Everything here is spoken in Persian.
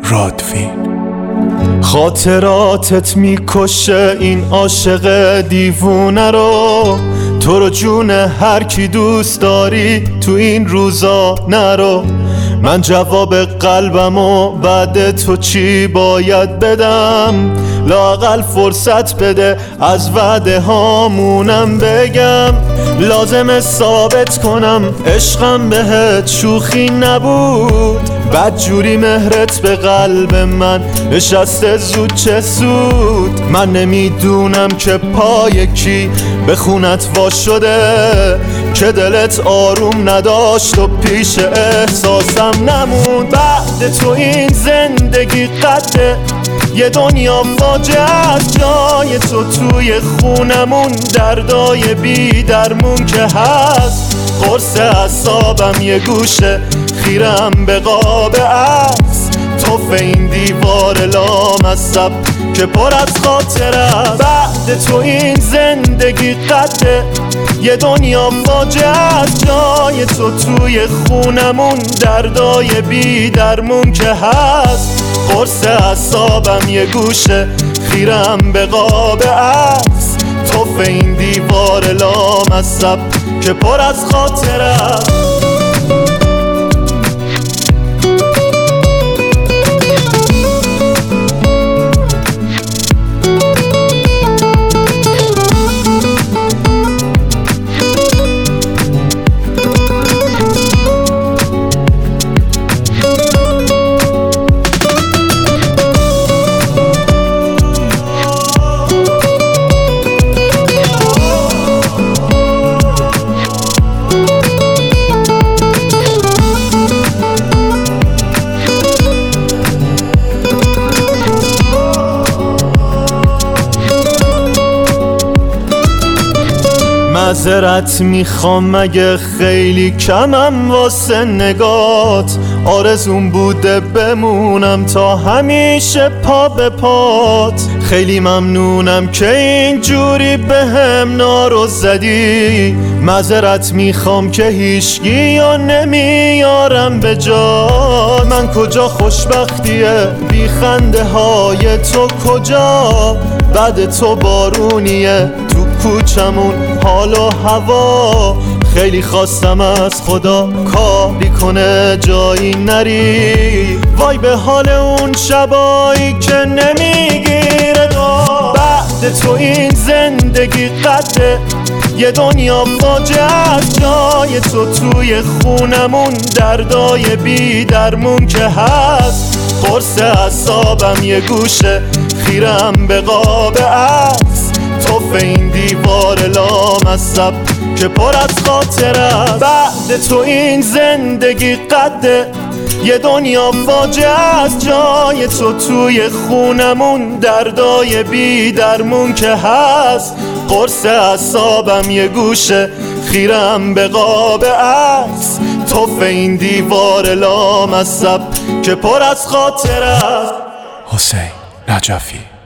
رادوین. خاطراتت میکشه این عاشق دیوونه رو، تو رو جون هر کی دوست داری تو این روزا نرو. من جواب قلبمو بعد تو چی باید بدم؟ لااقل فرصت بده از وعده هامونم بگم. لازمه ثابت کنم عشقم بهت شوخی نبود، بدجوری مهرت به قلب من نشسته زود چه سود. من نمیدونم که پای کی به خونت وا شده، که دلت آروم نداشت و پیش احساسم نموند. بعد تو این زندگی قده یه دنیا فاجعه است، جای تو توی خونمون دردای بی درمون که هست. قرص اعصابم یه گوشه خیرم به قاب عکس، توف این دیوار لامصب که پر از خاطره است. بعد تو این زندگی قده یه دنیا فاجعه است، جای تو توی خونمون دردای بی درمون که هست. قرص اعصابم یه گوشه خیرم به قاب عکس، توف این دیوار لامصب که پر از خاطره است. معذرت میخوام مگه خیلی کمم واسه نگات، آرزوم بوده بمونم تا همیشه پا به پات. خیلی ممنونم که اینجوری بهم نارو زدی، معذرت میخوام که هیچگی یا نمیارم به جات. من کجا خوشبختیه بی خنده های تو کجا، بعد تو بارونیه تو کوچمون حال و هوا. خیلی خواستم از خدا کاری کنه جایی نری، وای به حال اون شبایی که نمیگیره دار. بعد تو این زندگی قده یه دنیا فاجعه است، جای تو توی خونمون دردای بی درمون که هست. قرص اعصابم یه گوشه خیرم به قاب عکس، توف این دیوار لامصب که پر از خاطره است. بعد تو این زندگی قده یه دنیا فاجعه است، جای تو توی خونمون دردای بی درمون که هست. قرص اعصابم یه گوشه خیرم به قاب عکس، توف این دیوار لامصب که پر از خاطره است. حسین نجفی.